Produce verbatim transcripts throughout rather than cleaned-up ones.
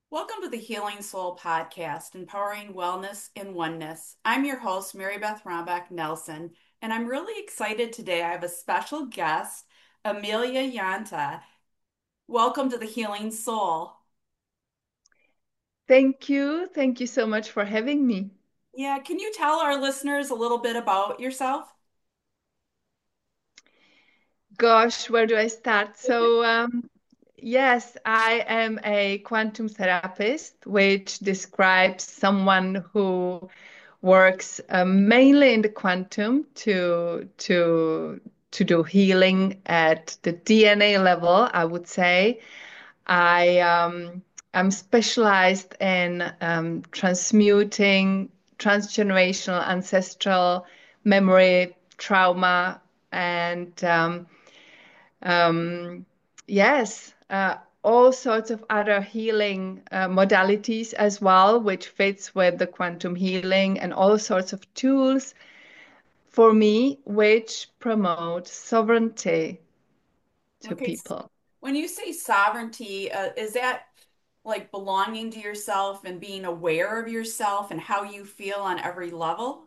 Welcome to the Healing Soul Podcast, Empowering Wellness in Oneness. I'm your host, Mary Beth Rombach Nelson, and I'm really excited today. I have a special guest, Amelia Yanta. Welcome to the Healing Soul. Thank you. Thank you so much for having me. Yeah, can you tell our listeners a little bit about yourself? Gosh, where do I start? So, um, yes, I am a quantum therapist, which describes someone who works uh, mainly in the quantum to to to do healing at the D N A level, I would say. I um, I'm specialized in um, transmuting transgenerational ancestral memory, trauma, and um, um, yes, uh, all sorts of other healing uh, modalities as well, which fits with the quantum healing and all sorts of tools for me, which promote sovereignty to Okay, s- people. when you say sovereignty, uh, is that like belonging to yourself and being aware of yourself and how you feel on every level?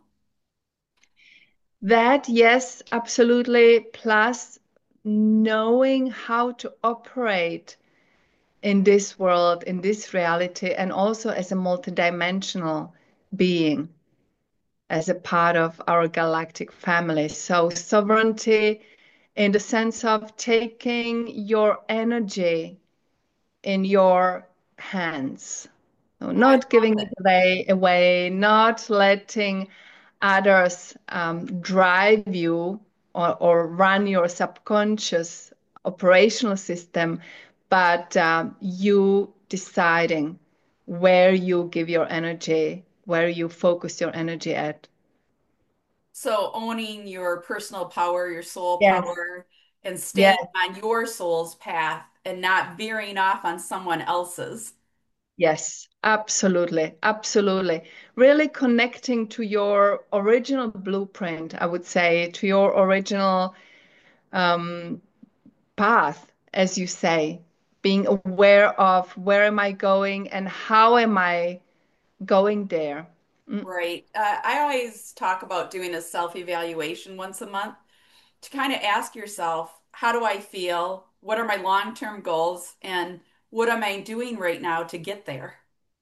That, yes, absolutely. Plus, knowing how to operate in this world, in this reality, and also as a multidimensional being, as a part of our galactic family. So, sovereignty in the sense of taking your energy in your hands. So Oh, I not love giving it it. away, away, not letting others um, drive you or, or run your subconscious operational system, but um, you deciding where you give your energy, where you focus your energy at. So owning your personal power, your soul Yes, power, and yes, staying on your soul's path and not veering off on someone else's. yes, absolutely, absolutely. Really connecting to your original blueprint, I would say, to your original um, path, as you say, being aware of where am I going and how am I going there. Mm, Right. Uh, I always talk about doing a self-evaluation once a month to kind of ask yourself, how do I feel? What are my long-term goals? And what am I doing right now to get there?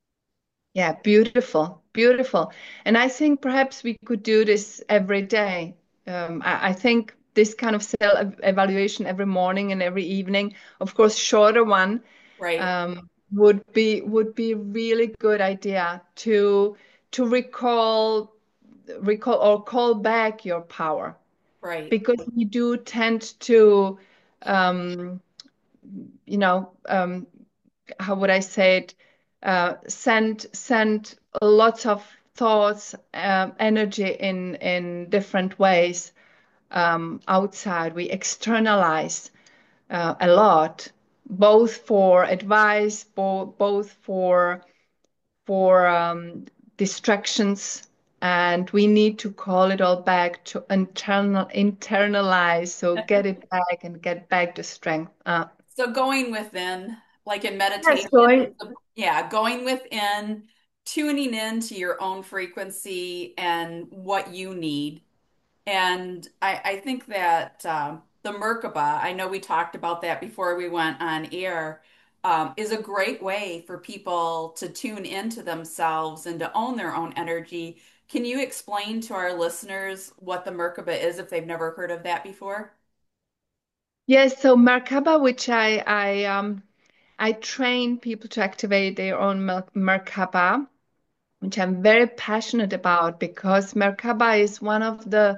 yeah, beautiful, beautiful. And I think perhaps we could do this every day. Um, I, I think this kind of self-evaluation every morning and every evening, of course, shorter one, Right. um, would be would be really good idea to to recall recall or call back your power Right. because we do tend to um, you know um, how would I say it, uh, send send lots of thoughts, um, energy in in different ways um, outside. We externalize uh, a lot, both for advice, bo both for for um, distractions, and we need to call it all back to internal internalize. So get it back and get back the strength. Uh, So going within, like in yes, meditation, going. yeah, going within, tuning into your own frequency and what you need. And I, I think that um, the Merkaba, I know we talked about that before we went on air, um, is a great way for people to tune into themselves and to own their own energy. Can you explain to our listeners what the Merkaba is if they've never heard of that before? Yes, so Merkaba, which I I um I train people to activate their own Mer- Merkaba, which I'm very passionate about because Merkaba is one of the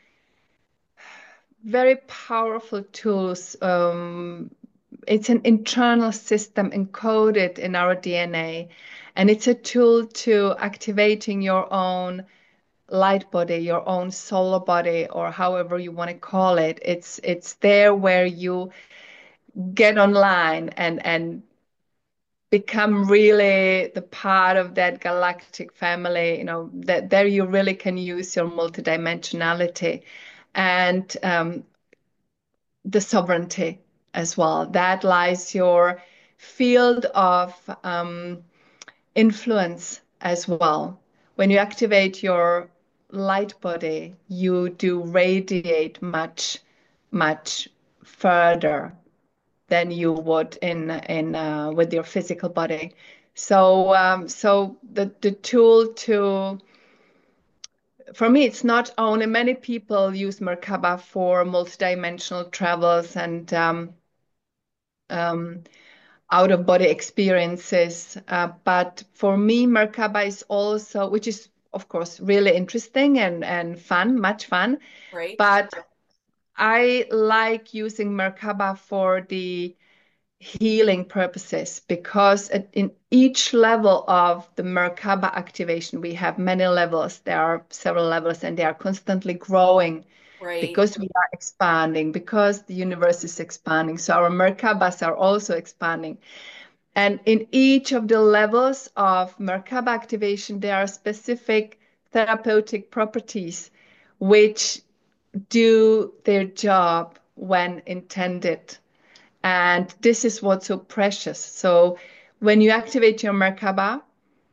very powerful tools. Um, it's an internal system encoded in our D N A, and it's a tool to activating your own light body, your own solar body, or however you want to call it. It's it's there where you get online and and become really the part of that galactic family, you know, that there you really can use your multidimensionality and um, the sovereignty as well. That lies your field of um, influence as well. When you activate your light body, you do radiate much, much further than you would in in uh, with your physical body. So um, so the the tool to for me, it's not only many people use Merkaba for multidimensional travels and um, um, out of body experiences. Uh, but for me, Merkaba is also, which is of course really interesting and, and fun, much fun. right? But I like using Merkaba for the healing purposes because at- in each level of the Merkaba activation, we have many levels. There are several levels and they are constantly growing Right, because we are expanding, because the universe is expanding. So our Merkabas are also expanding. And in each of the levels of Merkaba activation, there are specific therapeutic properties which do their job when intended. And this is what's so precious. So when you activate your Merkaba,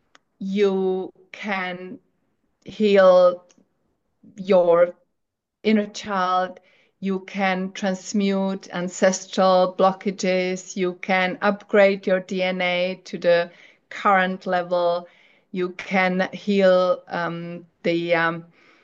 you can heal your inner child, you can transmute ancestral blockages, you can upgrade your D N A to the current level, you can heal um, the um,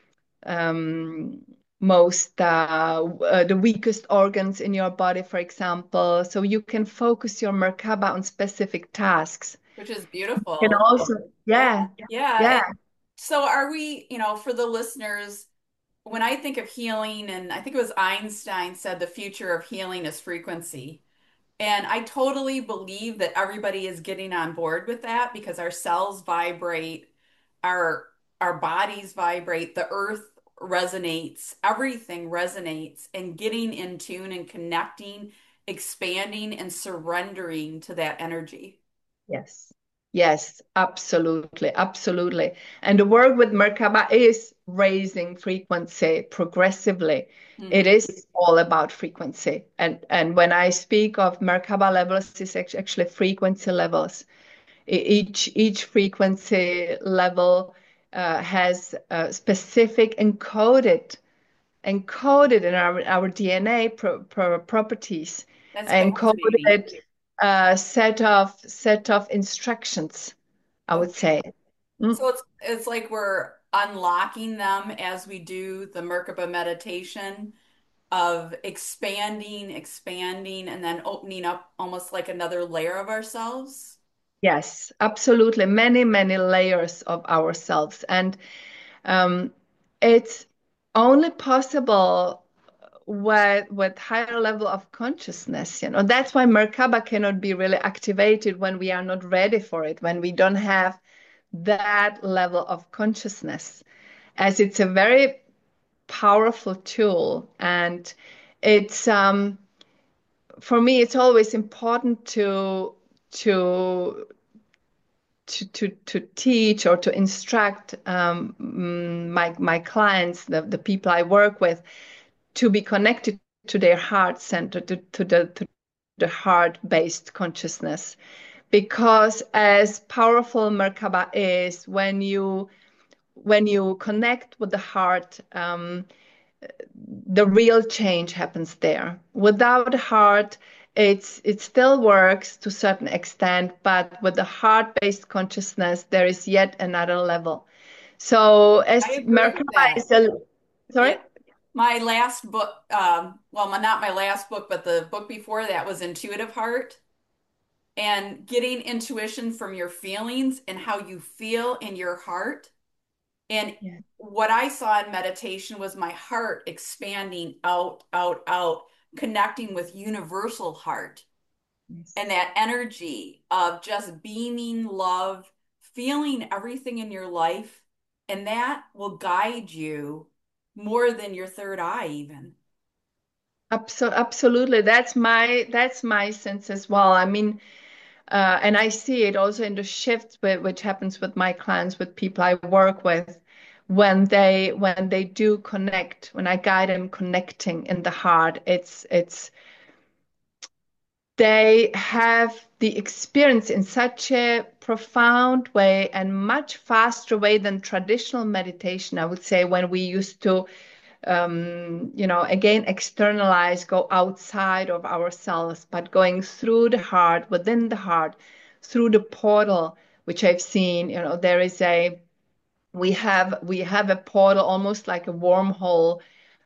um, most uh, uh, the weakest organs in your body, for example. So you can focus your Merkaba on specific tasks. which is You can beautiful. also, Yeah, yeah, yeah. yeah, And so are we, you know, for the listeners, when I think of healing, and I think it was Einstein said the future of healing is frequency. And I totally believe that everybody is getting on board with that because our cells vibrate, our our bodies vibrate, the earth resonates, everything resonates, and getting in tune and connecting, expanding and surrendering to that energy. yes. Yes, absolutely, absolutely. And the work with Merkaba is raising frequency progressively. It Hmm. is all about frequency. And and when I speak of Merkaba levels, it's act- actually frequency levels. E- Each each frequency level uh, has a specific encoded encoded in our, our D N A pro, pro, properties, That's fascinating. encoded uh, set of set of instructions, I would Okay. say. Mm. So it's it's like we're unlocking them as we do the Merkaba meditation of expanding, expanding, and then opening up almost like another layer of ourselves. Yes, absolutely. Many, many layers of ourselves. And um, it's only possible with with higher level of consciousness, you know. That's why Merkaba cannot be really activated when we are not ready for it, when we don't have that level of consciousness, as it's a very powerful tool. And it's um, for me, it's always important to to to to, to teach or to instruct um, mm, my my clients, the, the people I work with, to be connected to their heart center, to, to the to the heart-based consciousness. Because as powerful Merkaba is, when you when you connect with the heart, um, the real change happens there. Without a heart, it's it still works to a certain extent, but with the heart-based consciousness, there is yet another level. So I as agree with Merkaba that. is a Yeah. sorry? My last book, um, well, my, not my last book, but the book before that was Intuitive Heart. And getting intuition from your feelings and how you feel in your heart. And Yeah. what I saw in meditation was my heart expanding out, out, out, connecting with universal heart and Yes. that energy of just beaming love, feeling everything in your life. And that will guide you more than your third eye, even. Abso- absolutely. That's my that's my sense as well. I mean, uh, and I see it also in the shift whi- which happens with my clients, with people I work with, when they when they do connect, when I guide them connecting in the heart. It's it's they have the experience in such a profound way and much faster way than traditional meditation. I would say when we used to, um, you know, again, externalize, go outside of ourselves, but going through the heart, within the heart, through the portal, which I've seen, you know, there is a, we have, we have a portal almost like a wormhole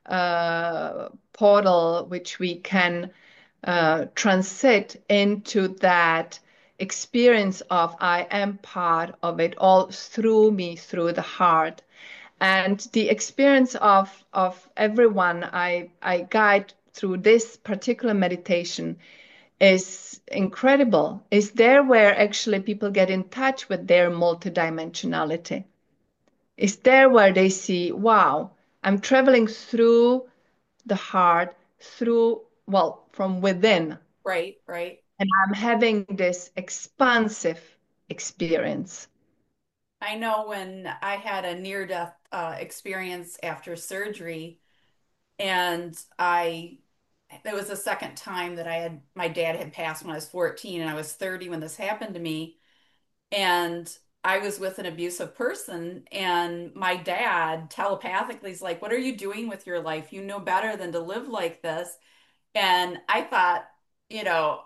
uh, portal, which we can uh, transit into that experience of I am part of it all through me, through the heart. And the experience of of everyone I I guide through this particular meditation is incredible. Is there where actually people get in touch with their multidimensionality. Is there where they see, wow, I'm traveling through the heart, through, well, from within, Right, right. and I'm having this expansive experience. I know when I had a near-death uh, experience after surgery, and I, it was the second time that I had, my dad had passed when I was fourteen, and I was thirty when this happened to me. And I was with an abusive person, and my dad telepathically is like, "What are you doing with your life? You know better than to live like this." And I thought, you know,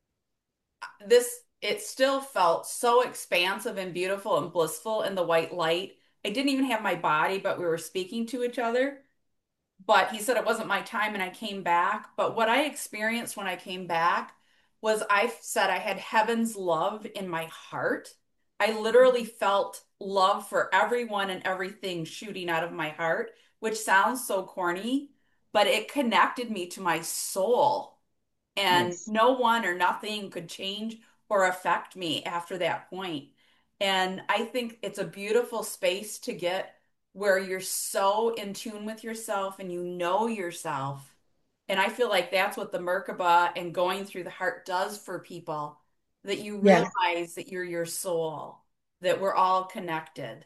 this, it still felt so expansive and beautiful and blissful in the white light. I didn't even have my body, but we were speaking to each other. But he said it wasn't my time and I came back. But what I experienced when I came back was I said I had heaven's love in my heart. I literally felt love for everyone and everything shooting out of my heart, which sounds so corny, but it connected me to my soul. And Yes. no one or nothing could change or affect me after that point. And I think it's a beautiful space to get where you're so in tune with yourself and you know yourself. And I feel like that's what the Merkaba and going through the heart does for people, that you Yes. realize that you're your soul, that we're all connected.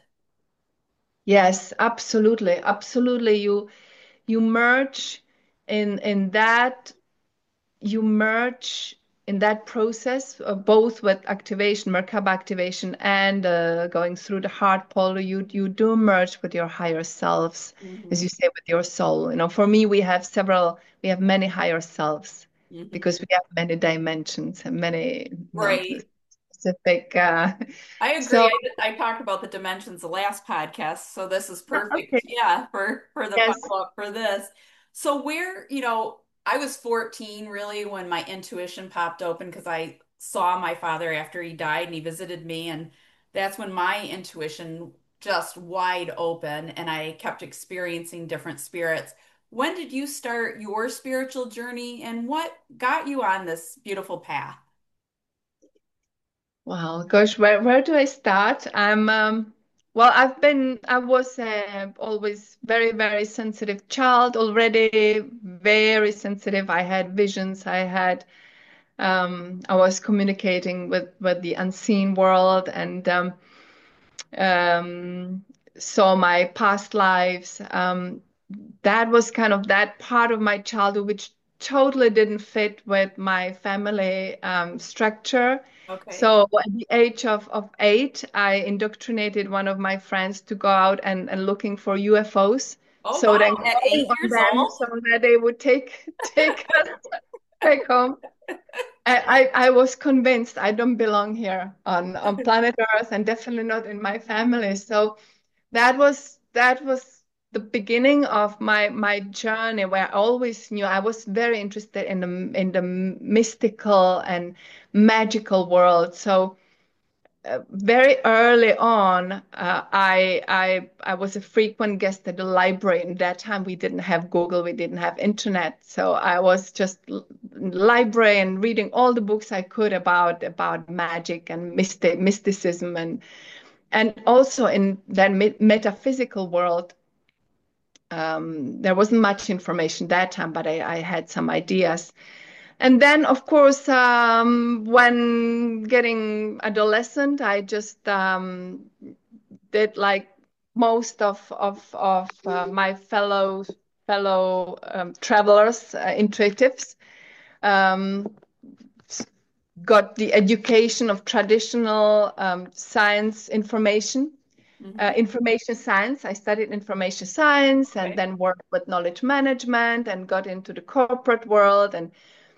Yes, absolutely. Absolutely. You you merge in in that you merge in that process of both with activation, Merkaba activation, and uh, going through the heart pole. You you do merge with your higher selves, as Hmm. you say, with your soul. You know, for me, we have several, we have many higher selves Hmm. because we have many dimensions and many, you know, Right. specific. Uh, I so, agree. I, I talked about the dimensions the last podcast, so this is okay, perfect. Yeah, for for the yes. follow-up for this. So where, you know, I was fourteen really when my intuition popped open because I saw my father after he died and he visited me, and that's when my intuition just wide open and I kept experiencing different spirits. When did you start your spiritual journey and what got you on this beautiful path? Wow, gosh, where where do I start? I'm um well, I've been I was uh, always very, very sensitive child already, very sensitive. I had visions, I had um I was communicating with with the unseen world and um um saw my past lives. Um that was kind of that part of my childhood which totally didn't fit with my family um, structure. Okay. So at the age of, of eight, I indoctrinated one of my friends to go out and, and looking for U F Os. Oh, So then wow. At calling eight on years them old? so that they would take take us back home. I, I, I was convinced I don't belong here on, on planet Earth and definitely not in my family. So that was that was the beginning of my my journey where I always knew I was very interested in the in the mystical and magical world. So uh, very early on, uh, I I I was a frequent guest at the library. In that time, we didn't have Google, we didn't have internet, so I was just l- library and reading all the books I could about about magic and mystic mysticism and and also in that me metaphysical world, um, there wasn't much information that time, but I, I had some ideas. And then, of course, um, when getting adolescent, I just um, did like most of of of uh, my fellow fellow um, travelers, uh, intuitives. Um, got the education of traditional um, science information, uh, Hmm. information science. I studied information science and Okay. then worked with knowledge management and got into the corporate world. And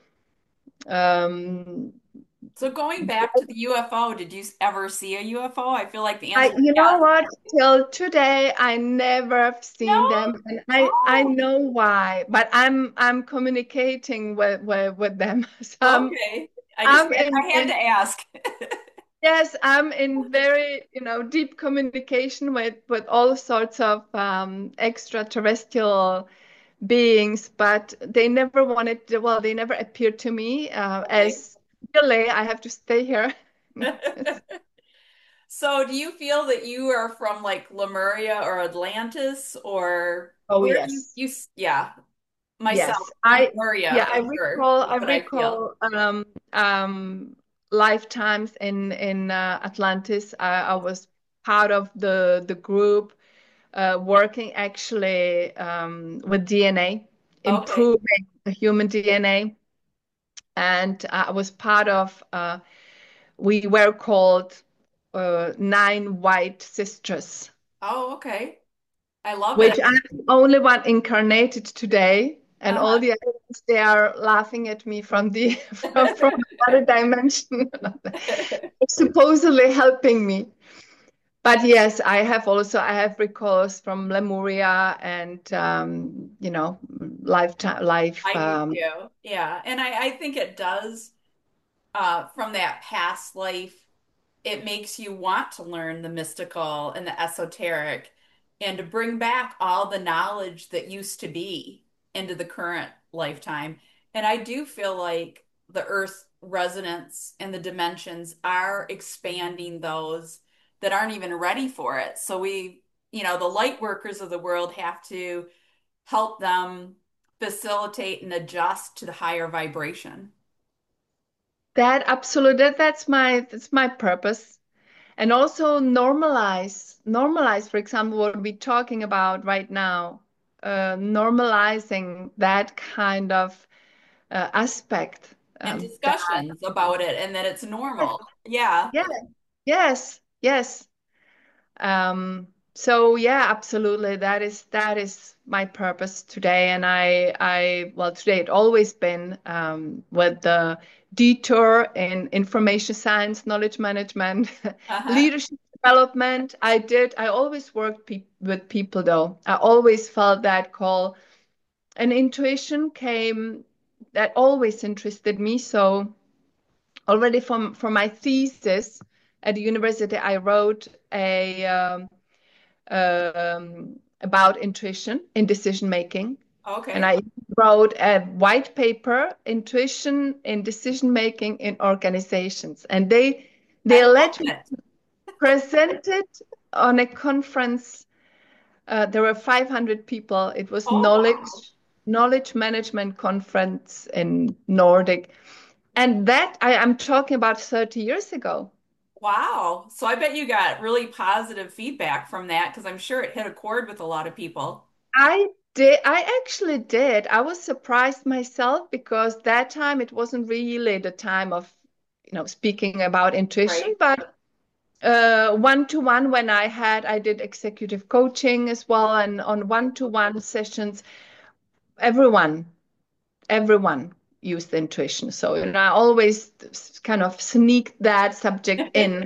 um, So going back to the U F O, did you ever see a U F O? I feel like the I, answer is you know yes. what? Till today, I never have seen No? them, and I I Oh, know why. But I'm I'm communicating with with, with them. So I'm okay. I just I'm had, in, I had to in ask. yes, I'm in very, you know, deep communication with with all sorts of um, extraterrestrial beings, but they never wanted, well, they never appeared to me uh, Okay. as really I have to stay here. So do you feel that you are from like Lemuria or Atlantis or Oh where do you yes. you yeah, myself, Yes, I Lemuria yeah, I for sure. recall I That's what I feel. recall um um lifetimes in in uh, Atlantis. I, I was part of the the group uh, working actually um, with D N A, Okay. improving the human D N A, and I was part of. Uh, we were called uh, Nine White Sisters, Oh, okay. I love which it. I'm the only one incarnated today, and all Uh-huh. the others they are laughing at me from the from from another dimension, supposedly helping me. But yes, I have also I have recalls from Lemuria and um, you know lifetime life. I do Um, too. Yeah. And I, I think it does uh from that past life, it makes you want to learn the mystical and the esoteric and to bring back all the knowledge that used to be into the current lifetime. And I do feel like the Earth resonance and the dimensions are expanding those that aren't even ready for it. So we, you know, the light workers of the world have to help them facilitate and adjust to the higher vibration. that absolutely that, that's my that's my purpose, and also normalize normalize. For example, what we're talking about right now, uh, normalizing that kind of uh, aspect. And Um, that discussions about it and that it's normal. Yeah. yeah, yes, yes. Um, so yeah, absolutely. That is that is my purpose today. And I I well today it always been um, with the detour in information science, knowledge management, Uh-huh. leadership development. I did. I always worked pe with people though. I always felt that call. And intuition came. That always interested me. So already from for my thesis at the university, I wrote a um, um, about intuition in decision making. And Okay. I wrote a white paper, Intuition in Decision Making in Organizations. And they I they love let me it. present it on a conference. Uh, there were five hundred people. It was Oh, knowledge wow. knowledge management conference in Nordic. And that I, I'm talking about thirty years ago. Wow. So I bet you got really positive feedback from that because I'm sure it hit a chord with a lot of people. I did. I actually did. I was surprised myself because that time it wasn't really the time of, you know, speaking about intuition, Right. but uh, one to one when I had, I did executive coaching as well, and on one to one sessions, everyone, everyone used intuition. So, you know, I always kind of sneak that subject in.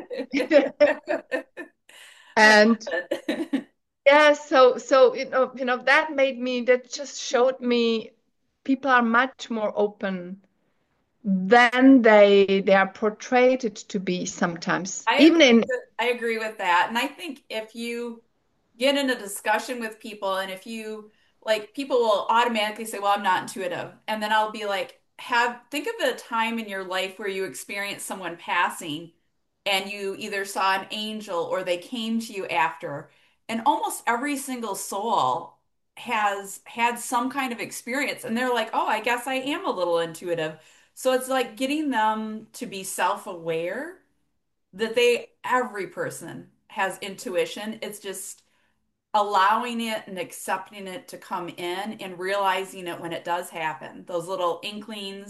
I And love it. yeah, so so you know, you know, that made me that just showed me people are much more open than they they are portrayed to be sometimes. I Even agree in with, I agree with that. And I think if you get in a discussion with people and if you like people will automatically say, well, I'm not intuitive. And then I'll be like, have think of a time in your life where you experienced someone passing and you either saw an angel or they came to you after. And almost every single soul has had some kind of experience and they're like, oh, I guess I am a little intuitive. So it's like getting them to be self-aware that they, every person has intuition. It's just allowing it and accepting it to come in and realizing it when it does happen. Those little inklings,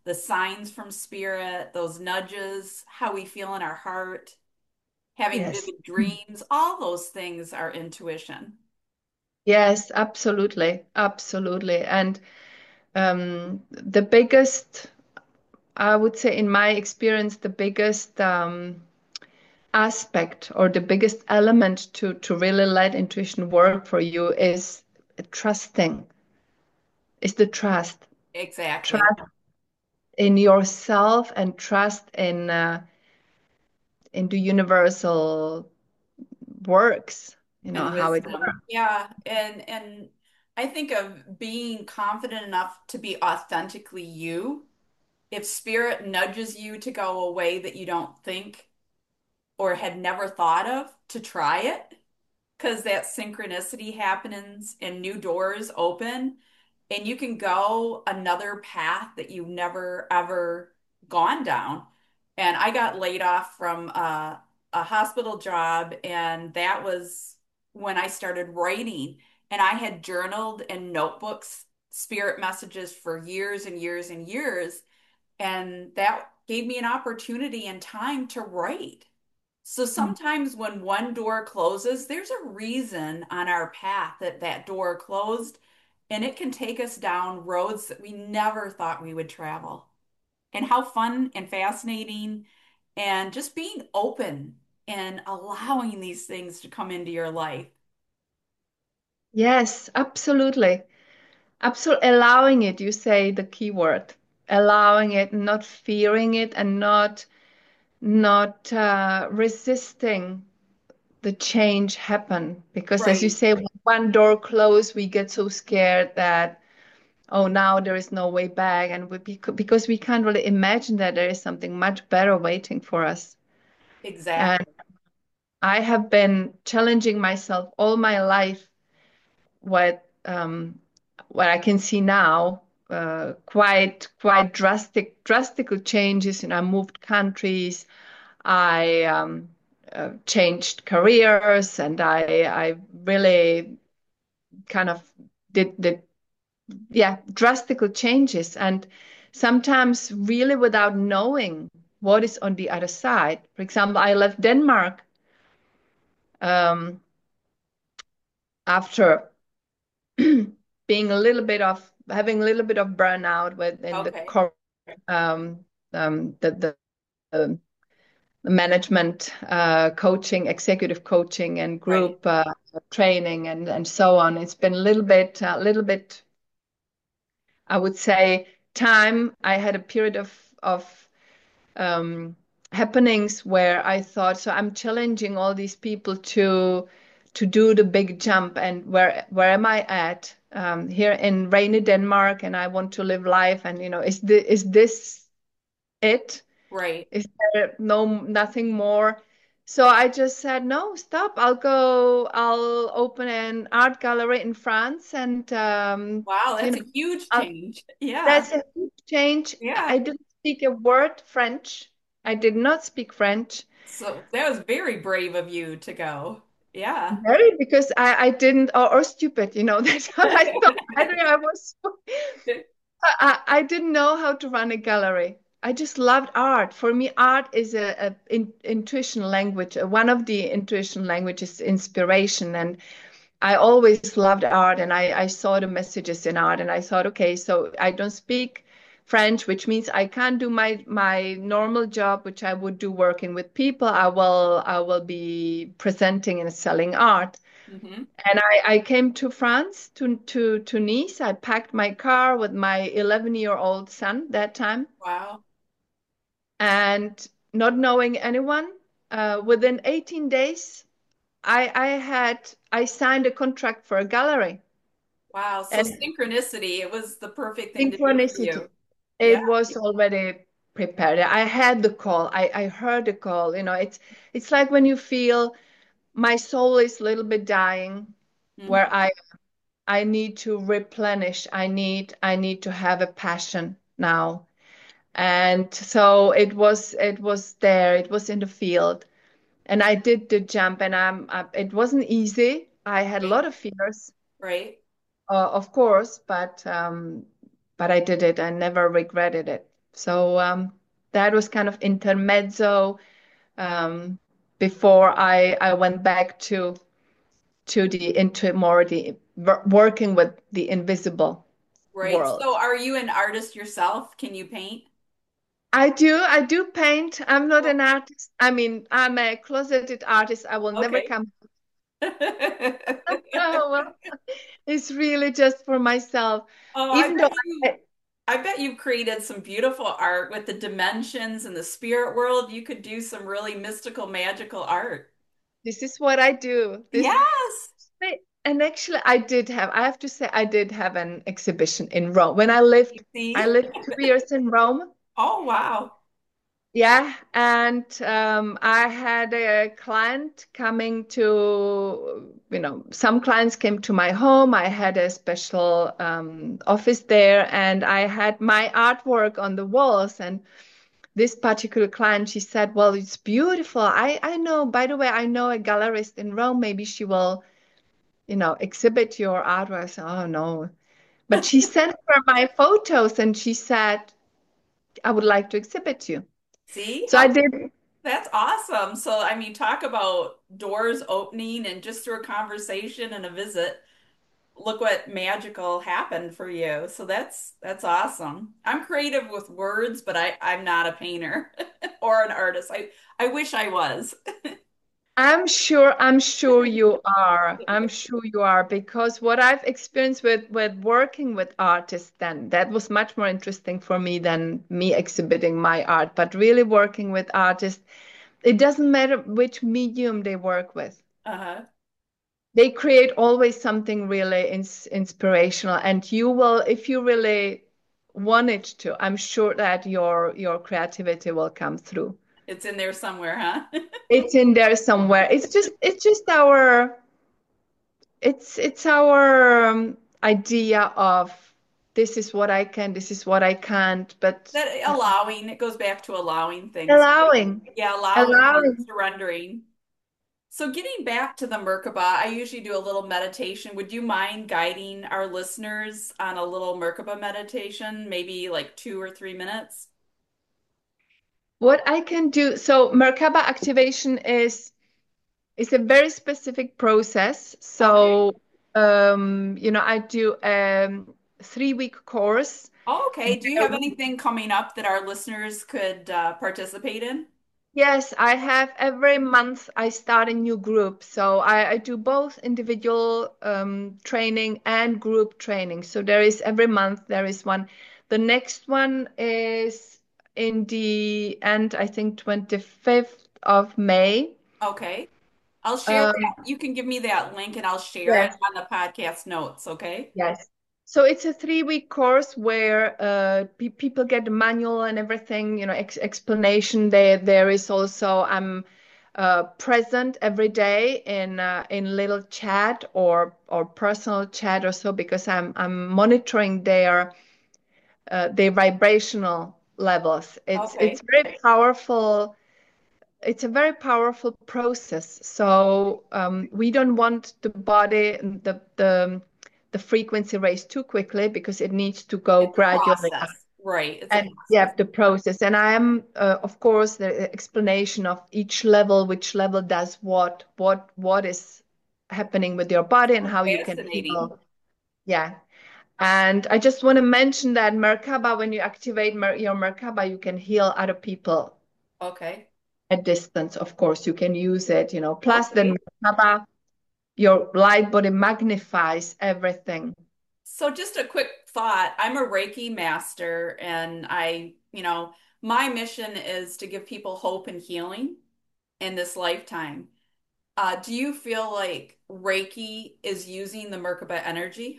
the signs from spirit, those nudges, how we feel in our heart, having Yes. vivid dreams, all those things are intuition. Yes, absolutely. Absolutely. And um, the biggest, I would say, in my experience, the biggest um, aspect or the biggest element to to really let intuition work for you is trusting, is the trust. Exactly. Trust in yourself and trust in uh, in the universal works, you know, And how it wisdom. works. Yeah. And and I think of being confident enough to be authentically you. If spirit nudges you to go a way that you don't think or had never thought of, to try it, because that synchronicity happens and new doors open and you can go another path that you've never ever gone down. And I got laid off from a, a hospital job, and that was when I started writing. And I had journaled in notebooks spirit messages for years and years and years. And that gave me an opportunity and time to write. So Mm. sometimes when one door closes, there's a reason on our path that that door closed, and it can take us down roads that we never thought we would travel. And how fun and fascinating, and just being open and allowing these things to come into your life. Yes, absolutely. Absolutely. Allowing it, you say the key word. Allowing it, not fearing it, and not not uh, resisting the change happen. Because as you Right, say, when one door closed, we get so scared that, oh, now there is no way back. And we, bec- because we can't really imagine that there is something much better waiting for us. And exactly. I have been challenging myself all my life what um, what I can see now, uh, quite quite drastic drastical changes. And I moved countries. I um, uh, changed careers, and I I really kind of did did yeah drastical changes, and sometimes really without knowing what is on the other side. For example, I left Denmark um, after being a little bit of having a little bit of burnout within the Okay, corporate um, um, the, the, the management uh, coaching, executive coaching, and right. group uh, training, and and so on. It's been a little bit a little bit, I would say, time. I had a period of of um, happenings where I thought, so I'm challenging all these people to to do the big jump, and where where am I at um, here in rainy Denmark, and I want to live life, and you know, is this is this it? Right. Is there no nothing more? So I just said, no, stop. I'll go. I'll open an art gallery in France, and um, Wow, you that's know, a huge I'll, change. Yeah. that's a huge change. Yeah. I didn't speak a word French. I did not speak French. So that was very brave of you to go. Yeah. Very, because I, I didn't, or, or stupid, you know, that's how I thought. I think I was, I, I didn't know how to run a gallery. I just loved art. For me, art is a, a in, intuition language. Uh, One of the intuition languages, inspiration. And I always loved art, and I, I saw the messages in art, and I thought, okay, so I don't speak French, which means I can't do my my normal job, which I would do working with people. I will I will be presenting and selling art. Hmm. And I, I came to France to to to Nice. I packed my car with my eleven year old son that time, Wow. and not knowing anyone, uh, within eighteen days, I I had I signed a contract for a gallery. Wow. So And synchronicity, it was the perfect thing to do for synchronicity. you. Yeah. It was already prepared. I had the call. I, I heard the call. You know, it's it's like when you feel my soul is a little bit dying, where Hmm. I I need to replenish. I need I need to have a passion now. And so it was it was there. It was in the field. And I did the jump, and I'm I, it wasn't easy. I had a Right. lot of fears, Right. uh, of course, but um but I did it. I never regretted it. So um, that was kind of intermezzo um, before I I went back to to the into more the wor- working with the invisible Right. world. So are you an artist yourself? Can you paint? I do I do paint. I'm not Oh, an artist. I mean, I'm a closeted artist. I will never okay. come. Oh, well, it's really just for myself. Oh, I Even though bet you I, I bet you've created some beautiful art with the dimensions and the spirit world. You could do some really mystical, magical art. this is what I do. This Yes. and actually I did have I have to say I did have an exhibition in Rome. When I lived I See? lived two years in Rome. Oh, wow. Yeah, and um, I had a client coming to, you know, some clients came to my home. I had a special um, office there, and I had my artwork on the walls. And this particular client, she said, "Well, it's beautiful. I I know. By the way, I know a gallerist in Rome. Maybe she will, you know, exhibit your artwork." I said, "Oh no." But she sent her my photos, and she said, "I would like to exhibit you." See So I how did. that's awesome. So, I mean, talk about doors opening and just through a conversation and a visit, look what magical happened for you. So that's that's awesome. I'm creative with words, but I I'm not a painter or an artist. I I wish I was. I'm sure, I'm sure you are. I'm sure you are because what I've experienced with with working with artists then that was much more interesting for me than me exhibiting my art. But really working with artists, it doesn't matter which medium they work with. Uh-huh. They create always something really ins inspirational, and you will, if you really want it to, I'm sure that your your creativity will come through. It's in there somewhere, huh? It's in there somewhere. It's just it's just our It's it's our um, idea of this is what I can, this is what I can't, but That allowing, it goes back to allowing things, right? allowing, Yeah, allowing and allowing. surrendering. So getting back to the Merkaba, I usually do a little meditation. Would you mind guiding our listeners on a little Merkaba meditation, maybe like two or three minutes? What I can do, so Merkaba activation is is a very specific process. Okay. So um, you know, I do a three week course. Oh, okay. Do you have anything coming up that our listeners could uh, participate in? Yes, I have every month I start a new group. So I, I do both individual um, training and group training. So there is every month there is one. The next one is in the end, I think twenty-fifth of May. Okay. I'll share Um, that. You can give me that link and I'll share it yes, on the podcast notes, okay? yes. So it's a three-week course where uh, pe people get the manual and everything, you know, ex explanation. There, there is also I'm uh, present every day in uh, in little chat or or personal chat or so because I'm I'm monitoring their uh, their vibrational levels. It's it's Okay. very powerful. It's a very powerful process. So um, we don't want the body, the the the frequency raised too quickly because it needs to go It's a gradually up. process. Right. It's a And yeah, process. the process. And I am, uh, of course, the explanation of each level, which level does what, what, what is happening with your body and So how you can fascinating. heal. Yeah. And I just want to mention that Merkaba, when you activate Mer your Merkaba, you can heal other people Okay. at distance. Of course, you can use it, you know. Plus, the Okay. Merkaba, your light body magnifies everything. So just a quick thought. I'm a Reiki master and I, you know, my mission is to give people hope and healing in this lifetime. Uh, do you feel like Reiki is using the Merkaba energy?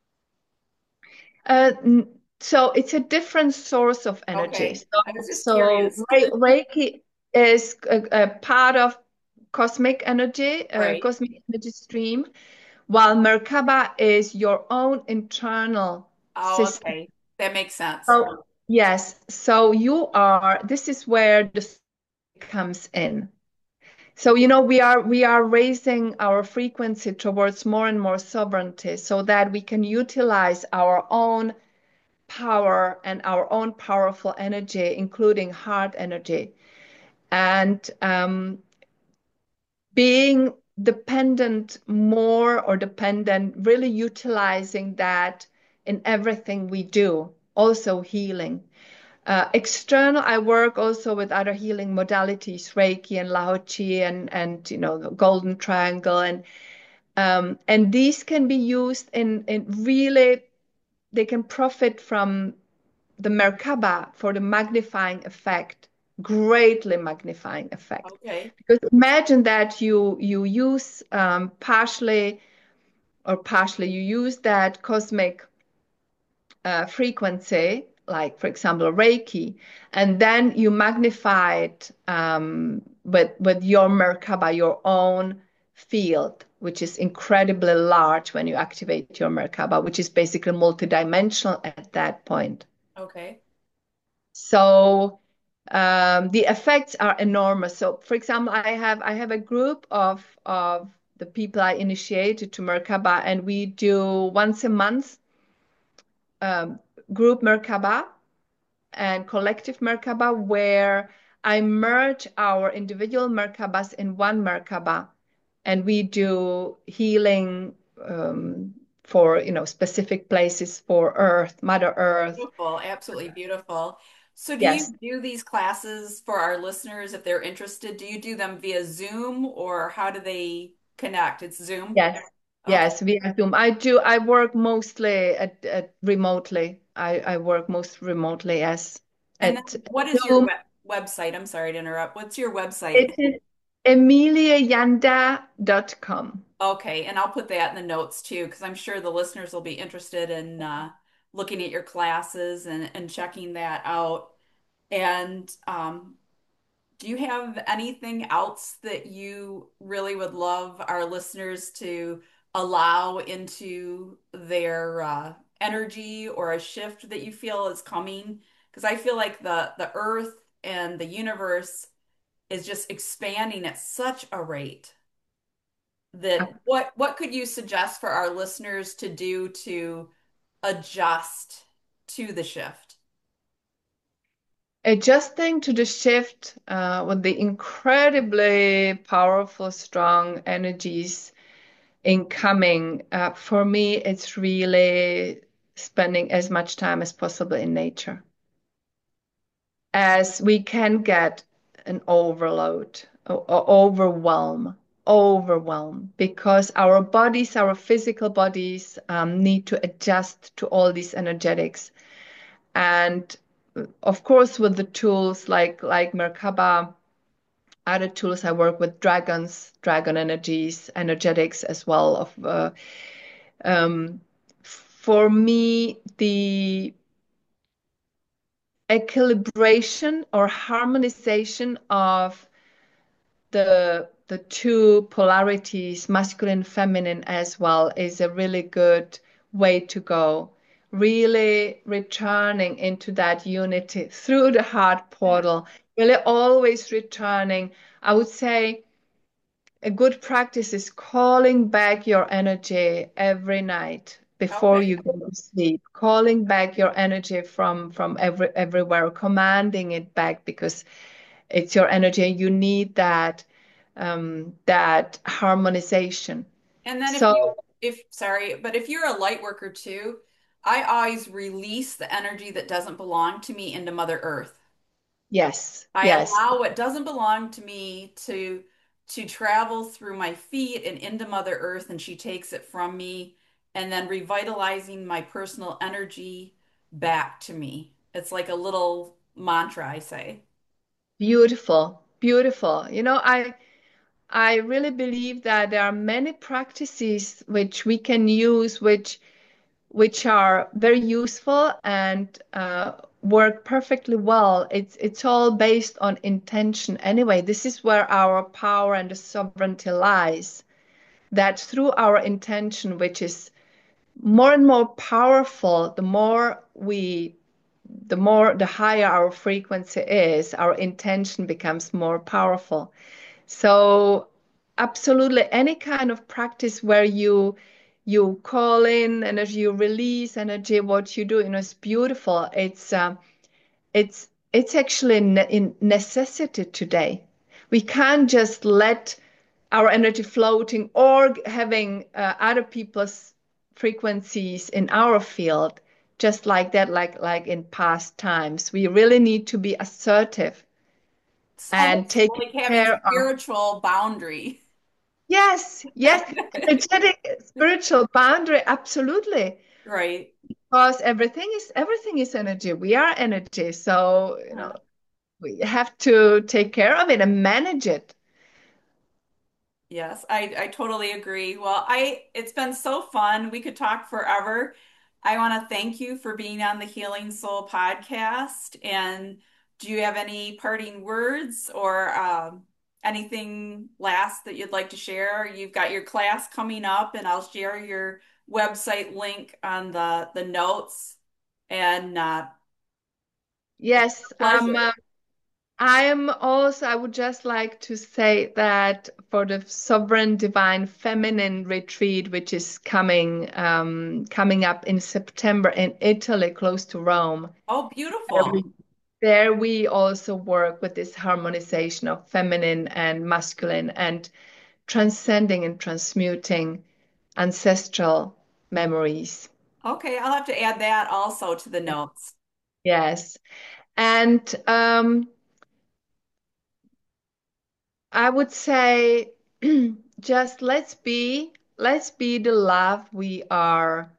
Uh, n- so it's a different source of energy. Okay. I So, was just so curious. Re Reiki is a, a part of cosmic energy, a Right. cosmic energy stream, while Merkaba is your own internal Oh, system. okay. That makes sense. So, yes, so you are, this is where the soul comes in. So, you know, we are we are raising our frequency towards more and more sovereignty so that we can utilize our own power and our own powerful energy, including heart energy. And um, being dependent more or dependent, really utilizing that in everything we do, also healing. Uh, external, I work also with other healing modalities, Reiki and Lao Chi and, and you know, the Golden Triangle. And um, and these can be used in, in really, they can profit from the Merkaba for the magnifying effect, greatly magnifying effect. Okay. Because imagine that you you use um, partially or partially you use that cosmic uh, frequency, like for example Reiki, and then you magnify it um, with with your Merkaba, your own field, which is incredibly large when you activate your Merkaba, which is basically multidimensional at that point. Okay. So um, the effects are enormous. So, for example, I have I have a group of of the people I initiated to Merkaba, and we do once a month um, group Merkaba and collective Merkaba, where I merge our individual Merkabas in one Merkaba, and we do healing um, for you know specific places for Earth, Mother Earth. Beautiful, absolutely beautiful. So, do you Yes, do these classes for our listeners if they're interested? Do you do them via Zoom or how do they connect? It's Zoom. yes, Okay. yes, via Zoom. I do. I work mostly at, at remotely. I, I work most remotely, yes, And then at what is your Zoom. web website? I'm sorry to interrupt. What's your website? It is emilia yanda dot com. Okay, and I'll put that in the notes too, because I'm sure the listeners will be interested in uh, looking at your classes and, and checking that out. And um, do you have anything else that you really would love our listeners to allow into their uh, energy or a shift that you feel is coming? Because I feel like the the earth and the universe is just expanding at such a rate that what what could you suggest for our listeners to do to adjust to the shift? Adjusting to the shift uh, with the incredibly powerful, strong energies incoming, uh, for me, it's really spending as much time as possible in nature, as we can get an overload or, or overwhelm, overwhelm, because our bodies, our physical bodies, um, need to adjust to all these energetics. And of course, with the tools like like Merkaba, other tools, I work with dragons, dragon energies, energetics as well. Of uh, um, for me, the equilibration or harmonization of the the two polarities, masculine, feminine, as well, is a really good way to go. Really returning into that unity through the heart portal, really always returning. I would say a good practice is calling back your energy every night before Okay. you go to sleep, calling back your energy from from every everywhere, commanding it back, because it's your energy and you need that um, that harmonization. And then if So you, if, sorry, but if you're a light worker too, I always release the energy that doesn't belong to me into Mother Earth. yes, I yes, allow what doesn't belong to me to to travel through my feet and into Mother Earth, and she takes it from me, and then revitalizing my personal energy back to me. It's like a little mantra I say. beautiful, beautiful. You know, I I really believe that there are many practices which we can use, which which are very useful and uh, work perfectly well. It's it's all based on intention anyway. This is where our power and the sovereignty lies. That through our intention, which is more and more powerful, the more we, the more, the higher our frequency is, our intention becomes more powerful. So absolutely any kind of practice where you you call in energy, you release energy. What you do, you know, it's beautiful. It's um, it's it's actually ne in necessity today. We can't just let our energy floating or having uh, other people's frequencies in our field just like that, like like in past times. We really need to be assertive It's and almost take like having care of. spiritual boundary. Yes, yes, energetic spiritual boundary, absolutely. Right. Because everything is everything is energy. We are energy. So, you know, Yeah. we have to take care of it and manage it. Yes, I, I totally agree. Well, I it's been so fun. We could talk forever. I want to thank you for being on the Healing Soul podcast. And do you have any parting words or um, anything last that you'd like to share? You've got your class coming up, and I'll share your website link on the the notes. And uh, it's Yes, been a um, pleasure. uh, I am also, I would just like to say that for the Sovereign Divine Feminine Retreat, which is coming um, coming up in September in Italy, close to Rome, Oh, there we, beautiful. there we also work with this harmonization of feminine and masculine and transcending and transmuting ancestral memories. Okay, I'll have to add that also to the notes. Yes. And um, I would say just let's be let's be the love we are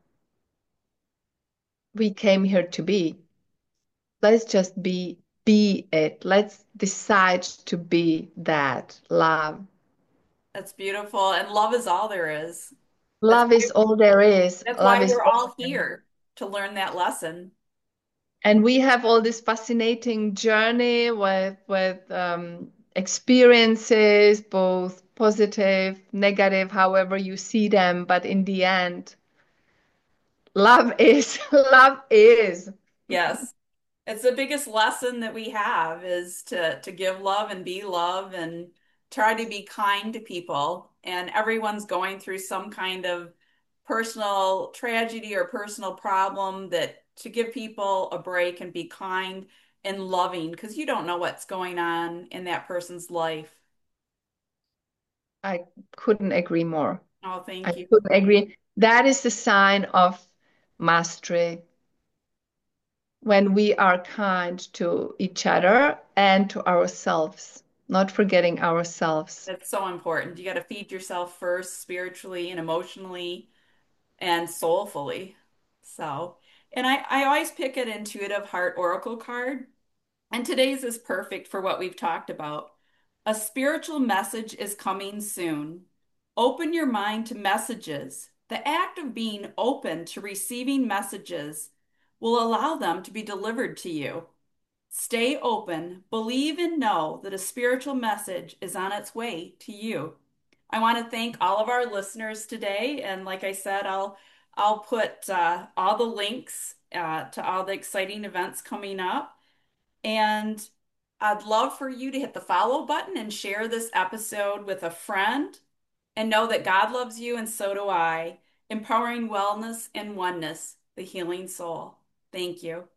we came here to be. Let's just be be it. Let's decide to be that love. That's beautiful. And love is all there is. That's Love why, is all there is. that's Love why is we're all all there is. here to learn that lesson. And we have all this fascinating journey with with um, experiences, both positive, negative, however you see them. But in the end, love is love is. Yes. It's the biggest lesson that we have is to to give love and be love and try to be kind to people. And everyone's going through some kind of personal tragedy or personal problem that to give people a break and be kind and loving because you don't know what's going on in that person's life. I couldn't agree more. Oh, I thank you. couldn't agree. That is the sign of mastery when we are kind to each other and to ourselves, not forgetting ourselves. That's so important. You got to feed yourself first, spiritually and emotionally and soulfully. So, and I, I always pick an intuitive heart oracle card, and today's is perfect for what we've talked about. A spiritual message is coming soon. Open your mind to messages. The act of being open to receiving messages will allow them to be delivered to you. Stay open, believe and know that a spiritual message is on its way to you. I want to thank all of our listeners today, and like I said, I'll I'll put uh, all the links uh, to all the exciting events coming up, and I'd love for you to hit the follow button and share this episode with a friend, and know that God loves you, and so do I. Empowering wellness and oneness, the healing soul. Thank you.